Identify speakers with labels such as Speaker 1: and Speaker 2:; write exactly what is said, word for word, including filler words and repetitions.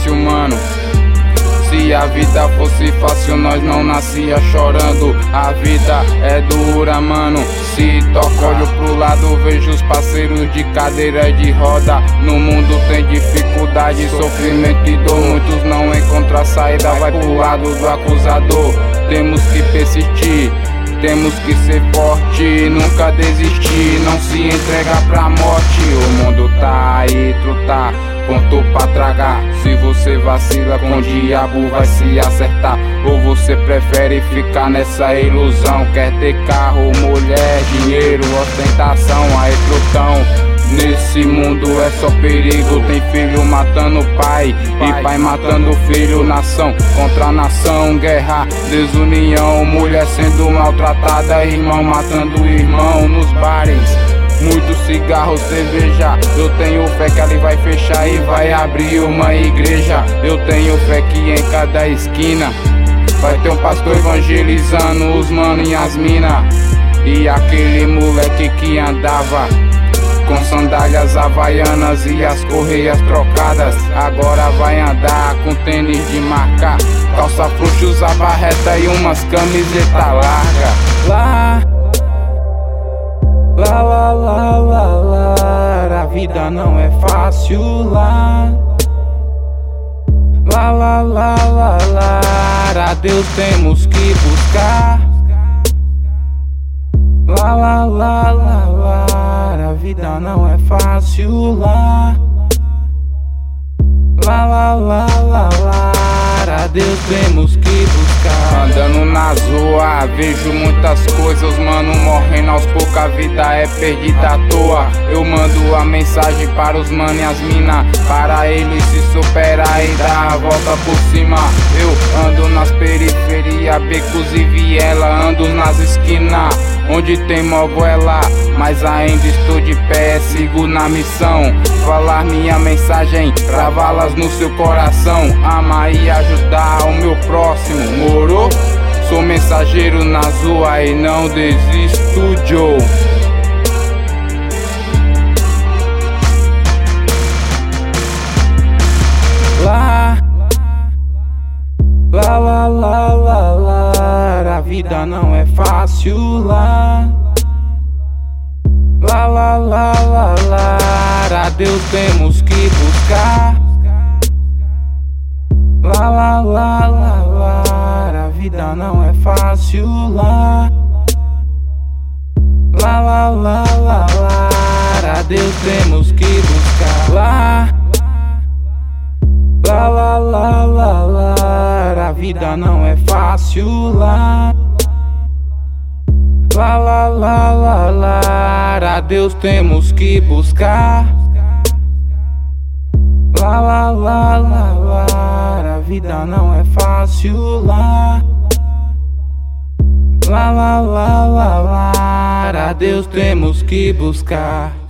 Speaker 1: fácil, mano. Se a vida fosse fácil, nós não nascia chorando. A vida é dura, mano. Se toca, olho pro lado, vejo os parceiros de cadeira de roda. No mundo tem dificuldade, sofrimento e dor. Muitos não encontram a saída, vai pro lado do acusador. Temos que persistir, temos que ser forte, nunca desistir, não se entregar pra morte. O mundo tá aí, truta, ponto pra tragar. Se você vacila com o diabo vai se acertar. Ou você prefere ficar nessa ilusão? Quer ter carro, mulher, dinheiro, ostentação, aí trutão. Nesse mundo é só perigo, tem filho matando pai e pai matando filho. Nação contra nação, guerra, desunião, mulher sendo maltratada, irmão matando irmão nos bares. Muito cigarro, cerveja. Eu tenho fé que ali vai fechar e vai abrir uma igreja. Eu tenho fé que em cada esquina vai ter um pastor evangelizando os mano e as mina. E aquele moleque que andava com sandálias havaianas e as correias trocadas, agora vai andar com tênis de marca, calça frouxa, usa barreta e umas camiseta larga. Lá, lá, lá, lá, lá, lá, a vida não é fácil lá. Lá, lá, lá, lá, lá, a Deus temos que buscar. Lá, lá, lá, lá, lá, a vida não é fácil lá. Lá, lá, lá, lá, lá, a Deus temos que buscar. Andando nas ruas, vejo muitas coisas, mano, morrendo aos poucos, a vida é perdida à toa. Eu mando a mensagem para os mano e as mina, para eles se superar e dar a volta por cima. Eu ando nas periferias, becos e viela, ando nas esquinas onde tem moguela, mas ainda estou de pé, sigo na missão. Falar minha mensagem, gravá-las no seu coração. Amar e ajudar o meu próximo, moro? Sou mensageiro nas ruas e não desisto, Joe. Lá, lá, lá, lá, lá, lá, a vida não é fácil lá. Lá, lá, lá, lá, lá, a Deus temos que buscar. Lá, lá, lá, lá, lá, a vida não é fácil lá. Lá, lá, lá, lá, lá, a Deus temos que buscar. Lá, lá, lá, lá, lá, lá, a vida não é fácil lá. Lá, lá, lá, lá, lá, a Deus temos que buscar. Lá, lá, lá, lá, lá, a vida não é fácil lá. Lá, lá, lá, lá, lá, a Deus temos que buscar.